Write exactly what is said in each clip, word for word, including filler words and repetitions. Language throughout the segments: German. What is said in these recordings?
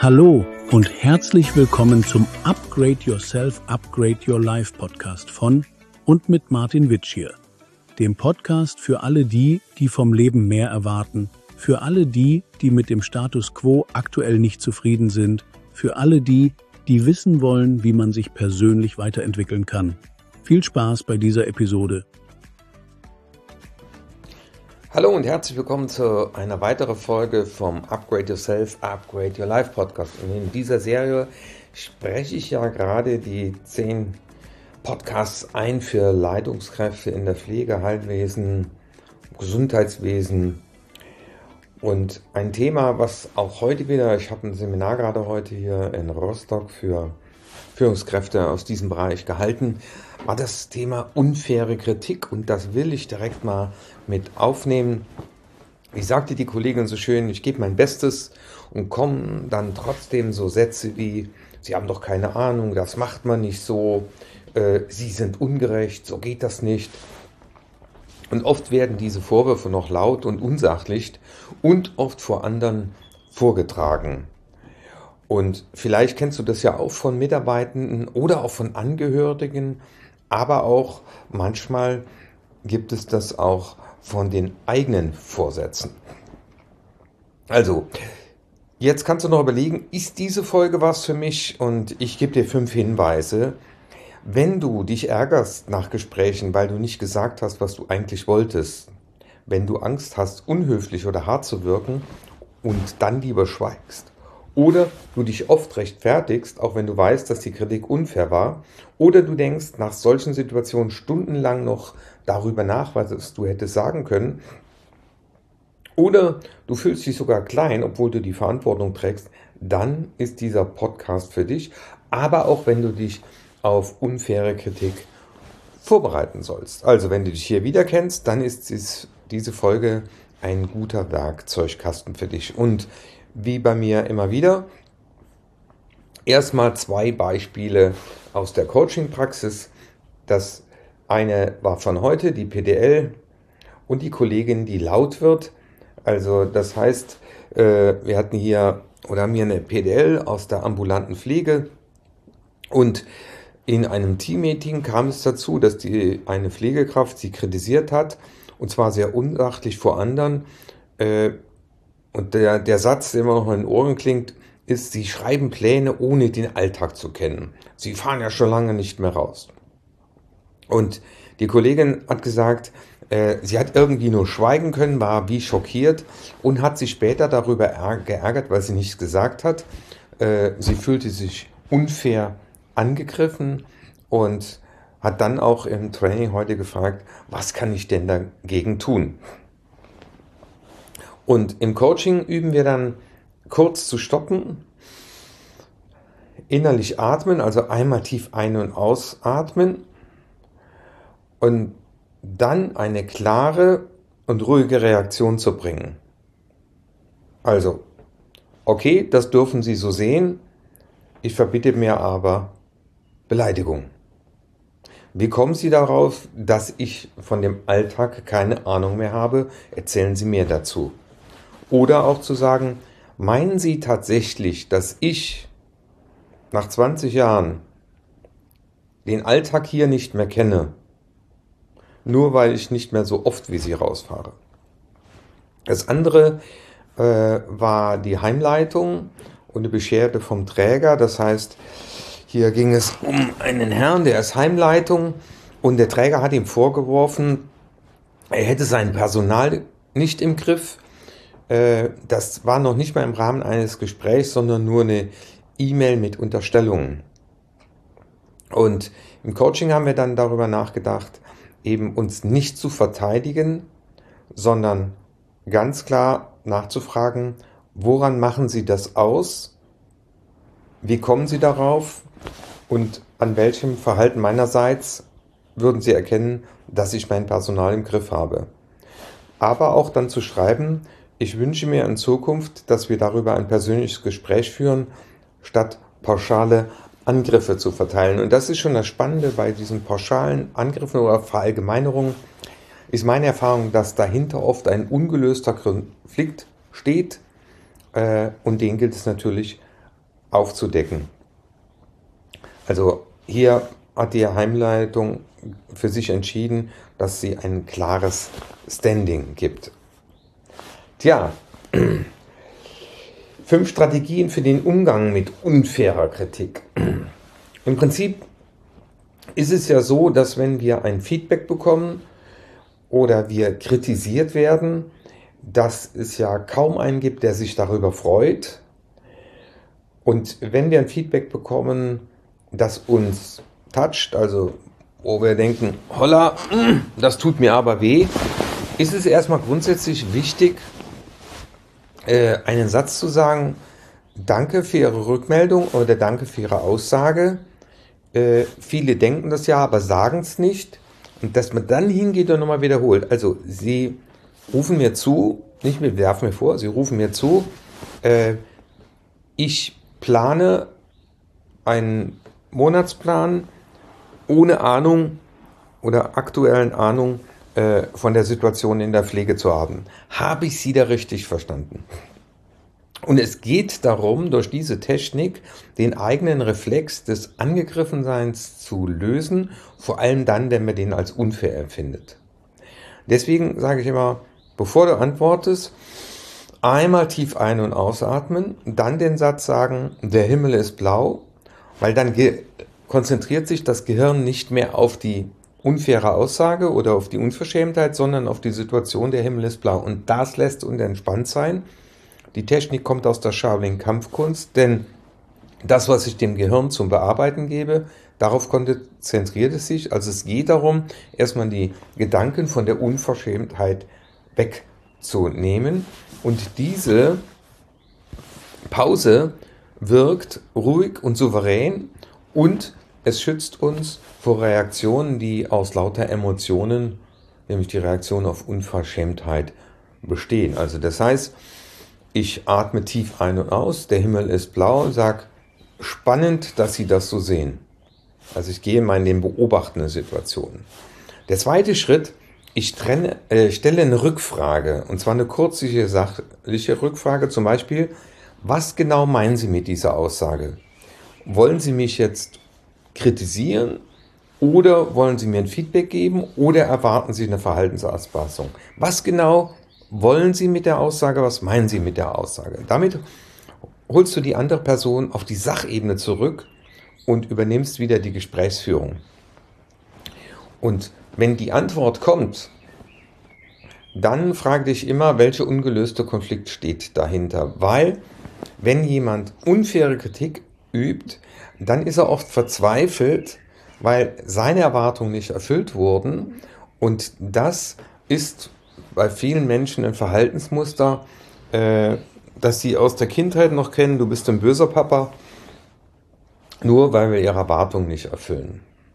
Hallo und herzlich willkommen zum Upgrade Yourself, Upgrade Your Life Podcast von und mit Martin Witsch hier, dem Podcast für alle die, die vom Leben mehr erwarten, für alle die, die mit dem Status quo aktuell nicht zufrieden sind, für alle die, die wissen wollen, wie man sich persönlich weiterentwickeln kann. Viel Spaß bei dieser Episode. Hallo und herzlich willkommen zu einer weiteren Folge vom Upgrade Yourself, Upgrade Your Life Podcast. Und in dieser Serie spreche ich ja gerade die zehn Podcasts ein für Leitungskräfte in der Pflege, Heilwesen, Gesundheitswesen. Und ein Thema, was auch heute wieder, ich habe ein Seminar gerade heute hier in Rostock für Führungskräfte aus diesem Bereich gehalten, war das Thema unfaire Kritik, und das will ich direkt mal mit aufnehmen. Wie sagte die Kollegin so schön, ich gebe mein Bestes und kommen dann trotzdem so Sätze wie, Sie haben doch keine Ahnung, das macht man nicht so, äh, Sie sind ungerecht, so geht das nicht. Und oft werden diese Vorwürfe noch laut und unsachlich und oft vor anderen vorgetragen. Und vielleicht kennst du das ja auch von Mitarbeitenden oder auch von Angehörigen, aber auch manchmal gibt es das auch von den eigenen Vorsätzen. Also, jetzt kannst du noch überlegen, ist diese Folge was für mich? Und ich gebe dir fünf Hinweise. Wenn du dich ärgerst nach Gesprächen, weil du nicht gesagt hast, was du eigentlich wolltest, wenn du Angst hast, unhöflich oder hart zu wirken und dann lieber schweigst, oder du dich oft rechtfertigst, auch wenn du weißt, dass die Kritik unfair war, oder du denkst nach solchen Situationen stundenlang noch darüber nach, was du hättest sagen können, oder du fühlst dich sogar klein, obwohl du die Verantwortung trägst, dann ist dieser Podcast für dich, aber auch wenn du dich auf unfaire Kritik vorbereiten sollst. Also wenn du dich hier wiederkennst, dann ist dies, diese Folge ein guter Werkzeugkasten für dich. Und wie bei mir immer wieder, erstmal zwei Beispiele aus der Coaching-Praxis. Das eine war von heute, die P D L und die Kollegin, die laut wird. Also das heißt, wir hatten hier oder haben hier eine P D L aus der ambulanten Pflege, und in einem Teammeeting kam es dazu, dass die eine Pflegekraft sie kritisiert hat, und zwar sehr unsachlich vor anderen. Und der, der Satz, der immer noch in den Ohren klingt, ist, Sie schreiben Pläne, ohne den Alltag zu kennen. Sie fahren ja schon lange nicht mehr raus. Und die Kollegin hat gesagt, äh, sie hat irgendwie nur schweigen können, war wie schockiert und hat sich später darüber geärgert, weil sie nichts gesagt hat. Äh, sie fühlte sich unfair angegriffen und hat dann auch im Training heute gefragt, was kann ich denn dagegen tun? Und im Coaching üben wir dann kurz zu stoppen, innerlich atmen, also einmal tief ein- und ausatmen und dann eine klare und ruhige Reaktion zu bringen. Also, okay, das dürfen Sie so sehen, ich verbitte mir aber Beleidigung. Wie kommen Sie darauf, dass ich von dem Alltag keine Ahnung mehr habe? Erzählen Sie mir dazu. Oder auch zu sagen, meinen Sie tatsächlich, dass ich nach zwanzig Jahren den Alltag hier nicht mehr kenne, nur weil ich nicht mehr so oft wie Sie rausfahre? Das andere äh, war die Heimleitung und eine Beschwerde vom Träger. Das heißt, hier ging es um einen Herrn, der ist Heimleitung, und der Träger hat ihm vorgeworfen, er hätte sein Personal nicht im Griff. Das war noch nicht mal im Rahmen eines Gesprächs, sondern nur eine E-Mail mit Unterstellungen. Und im Coaching haben wir dann darüber nachgedacht, eben uns nicht zu verteidigen, sondern ganz klar nachzufragen, woran machen Sie das aus? Wie kommen Sie darauf? Und an welchem Verhalten meinerseits würden Sie erkennen, dass ich mein Personal im Griff habe? Aber auch dann zu schreiben, ich wünsche mir in Zukunft, dass wir darüber ein persönliches Gespräch führen, statt pauschale Angriffe zu verteilen. Und das ist schon das Spannende bei diesen pauschalen Angriffen oder Verallgemeinerungen, ist meine Erfahrung, dass dahinter oft ein ungelöster Konflikt steht, äh, und den gilt es natürlich aufzudecken. Also hier hat die Heimleitung für sich entschieden, dass sie ein klares Standing gibt. Tja, fünf Strategien für den Umgang mit unfairer Kritik. Im Prinzip ist es ja so, dass wenn wir ein Feedback bekommen oder wir kritisiert werden, dass es ja kaum einen gibt, der sich darüber freut. Und wenn wir ein Feedback bekommen, das uns toucht, also wo wir denken, holla, das tut mir aber weh, ist es erstmal grundsätzlich wichtig, einen Satz zu sagen: Danke für Ihre Rückmeldung oder danke für Ihre Aussage. Äh, viele denken das ja, aber sagen es nicht. Und dass man dann hingeht und nochmal wiederholt. Also Sie rufen mir zu, nicht wir werfen mir vor, Sie rufen mir zu, äh, ich plane einen Monatsplan ohne Ahnung oder aktuellen Ahnung äh, von der Situation in der Pflege zu haben. Habe ich Sie da richtig verstanden? Und es geht darum, durch diese Technik den eigenen Reflex des Angegriffenseins zu lösen, vor allem dann, wenn man den als unfair empfindet. Deswegen sage ich immer, bevor du antwortest, einmal tief ein- und ausatmen, dann den Satz sagen, der Himmel ist blau, weil dann ge- konzentriert sich das Gehirn nicht mehr auf die unfaire Aussage oder auf die Unverschämtheit, sondern auf die Situation, der Himmel ist blau. Und das lässt uns entspannt sein. Die Technik kommt aus der Shaolin-Kampfkunst, denn das, was ich dem Gehirn zum Bearbeiten gebe, darauf konzentriert es sich. Also es geht darum, erstmal die Gedanken von der Unverschämtheit wegzunehmen. Und diese Pause wirkt ruhig und souverän und es schützt uns vor Reaktionen, die aus lauter Emotionen, nämlich die Reaktion auf Unverschämtheit, bestehen. Also das heißt, ich atme tief ein und aus, der Himmel ist blau, sage, spannend, dass Sie das so sehen. Also ich gehe mal in den beobachtenden Situationen. Der zweite Schritt, ich trenne, äh, stelle eine Rückfrage, und zwar eine kurzliche, sachliche Rückfrage, zum Beispiel, was genau meinen Sie mit dieser Aussage? Wollen Sie mich jetzt kritisieren oder wollen Sie mir ein Feedback geben oder erwarten Sie eine Verhaltensanpassung? Was genau wollen Sie mit der Aussage, was meinen Sie mit der Aussage? Damit holst du die andere Person auf die Sachebene zurück und übernimmst wieder die Gesprächsführung. Und wenn die Antwort kommt, dann frage dich immer, welcher ungelöste Konflikt steht dahinter. Weil, wenn jemand unfaire Kritik übt, dann ist er oft verzweifelt, weil seine Erwartungen nicht erfüllt wurden. Und das ist bei vielen Menschen ein Verhaltensmuster, äh, das sie aus der Kindheit noch kennen. Du bist ein böser Papa, nur weil wir ihre Erwartungen nicht erfüllen.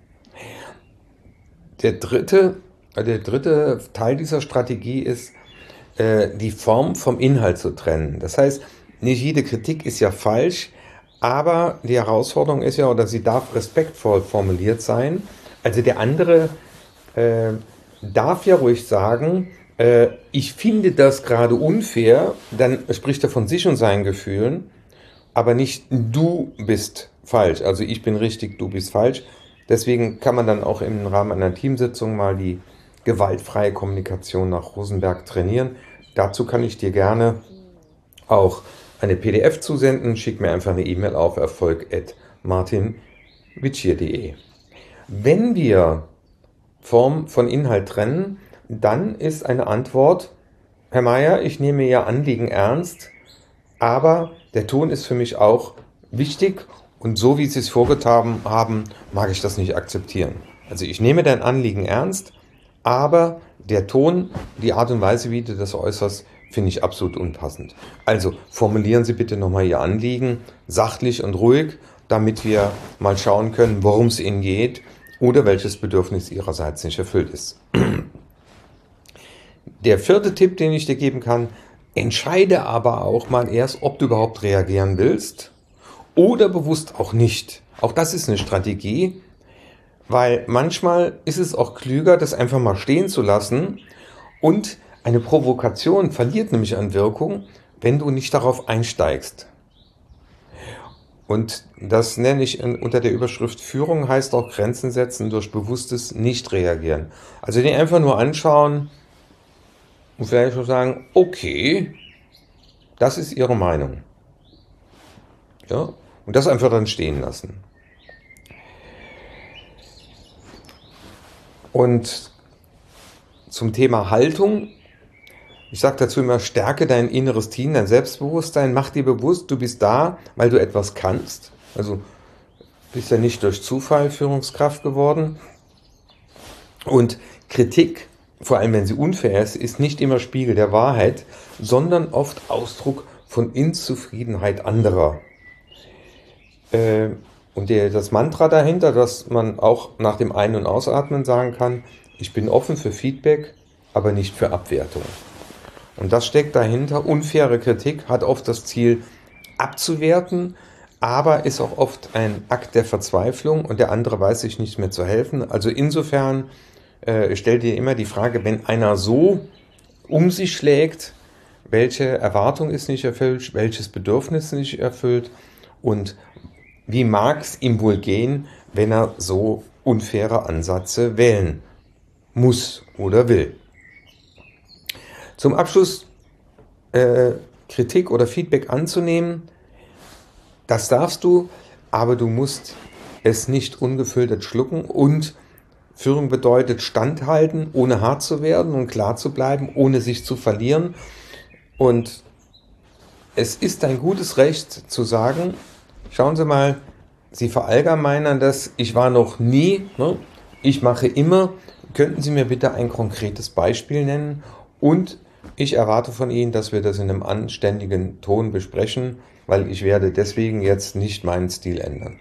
Der dritte, der dritte Teil dieser Strategie ist, äh, die Form vom Inhalt zu trennen. Das heißt, nicht jede Kritik ist ja falsch, aber die Herausforderung ist ja, oder sie darf respektvoll formuliert sein. Also der andere äh, darf ja ruhig sagen, äh, ich finde das gerade unfair, dann spricht er von sich und seinen Gefühlen, aber nicht du bist falsch, also ich bin richtig, du bist falsch. Deswegen kann man dann auch im Rahmen einer Teamsitzung mal die gewaltfreie Kommunikation nach Rosenberg trainieren. Dazu kann ich dir gerne auch eine P D F zusenden. Schick mir einfach eine E-Mail auf erfolg at martin witschier punkt de. Wenn wir Form von Inhalt trennen, dann ist eine Antwort, Herr Meier, ich nehme Ihr Anliegen ernst, aber der Ton ist für mich auch wichtig und so wie Sie es vorgetan haben, mag ich das nicht akzeptieren. Also ich nehme dein Anliegen ernst, aber der Ton, die Art und Weise, wie du das äußerst, finde ich absolut unpassend. Also formulieren Sie bitte nochmal Ihr Anliegen sachlich und ruhig, damit wir mal schauen können, worum es Ihnen geht oder welches Bedürfnis Ihrerseits nicht erfüllt ist. Der vierte Tipp, den ich dir geben kann, entscheide aber auch mal erst, ob du überhaupt reagieren willst oder bewusst auch nicht. Auch das ist eine Strategie, weil manchmal ist es auch klüger, das einfach mal stehen zu lassen und eine Provokation verliert nämlich an Wirkung, wenn du nicht darauf einsteigst. Und das nenne ich unter der Überschrift Führung, heißt auch Grenzen setzen durch bewusstes Nicht-Reagieren. Also den einfach nur anschauen und vielleicht so sagen, okay, das ist Ihre Meinung. Ja, und das einfach dann stehen lassen. Und zum Thema Haltung, ich sage dazu immer, stärke dein inneres Team, dein Selbstbewusstsein, mach dir bewusst, du bist da, weil du etwas kannst. Also bist ja nicht durch Zufall Führungskraft geworden. Und Kritik, vor allem wenn sie unfair ist, ist nicht immer Spiegel der Wahrheit, sondern oft Ausdruck von Unzufriedenheit anderer. Äh, und der, das Mantra dahinter, dass man auch nach dem Ein- und Ausatmen sagen kann, ich bin offen für Feedback, aber nicht für Abwertung. Und das steckt dahinter. Unfaire Kritik hat oft das Ziel, abzuwerten, aber ist auch oft ein Akt der Verzweiflung und der andere weiß sich nicht mehr zu helfen. Also insofern äh, stell dir immer die Frage, wenn einer so um sich schlägt, welche Erwartung ist nicht erfüllt, welches Bedürfnis nicht erfüllt und wie mag es ihm wohl gehen, wenn er so unfaire Ansätze wählen muss oder will. Zum Abschluss äh, Kritik oder Feedback anzunehmen, das darfst du, aber du musst es nicht ungefiltert schlucken und Führung bedeutet standhalten, ohne hart zu werden und klar zu bleiben, ohne sich zu verlieren. Und es ist ein gutes Recht zu sagen, schauen Sie mal, Sie verallgemeinern das, ich war noch nie, ne? Ich mache immer, könnten Sie mir bitte ein konkretes Beispiel nennen und ich erwarte von Ihnen, dass wir das in einem anständigen Ton besprechen, weil ich werde deswegen jetzt nicht meinen Stil ändern.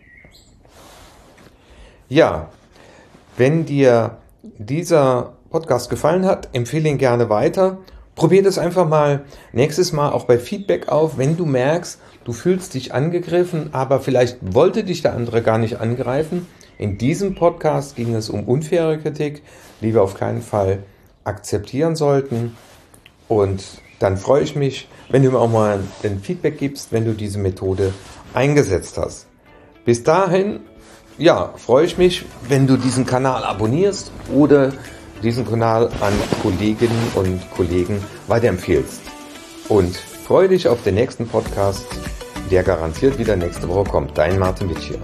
Ja, wenn dir dieser Podcast gefallen hat, empfehle ihn gerne weiter. Probier das einfach mal nächstes Mal auch bei Feedback auf, wenn du merkst, du fühlst dich angegriffen, aber vielleicht wollte dich der andere gar nicht angreifen. In diesem Podcast ging es um unfaire Kritik, die wir auf keinen Fall akzeptieren sollten. Und dann freue ich mich, wenn du mir auch mal ein Feedback gibst, wenn du diese Methode eingesetzt hast. Bis dahin, ja, freue ich mich, wenn du diesen Kanal abonnierst oder diesen Kanal an Kolleginnen und Kollegen weiterempfehlst. Und freue dich auf den nächsten Podcast, der garantiert wieder nächste Woche kommt. Dein Martin Witsch hier.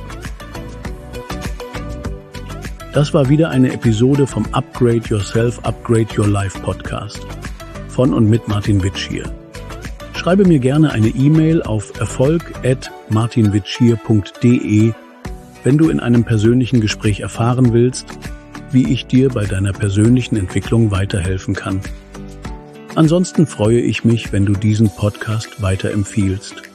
Das war wieder eine Episode vom Upgrade Yourself, Upgrade Your Life Podcast. Von und mit Martin Witsch hier. Schreibe mir gerne eine E-Mail auf erfolg at martinwitschier punkt de, wenn du in einem persönlichen Gespräch erfahren willst, wie ich dir bei deiner persönlichen Entwicklung weiterhelfen kann. Ansonsten freue ich mich, wenn du diesen Podcast weiterempfiehlst.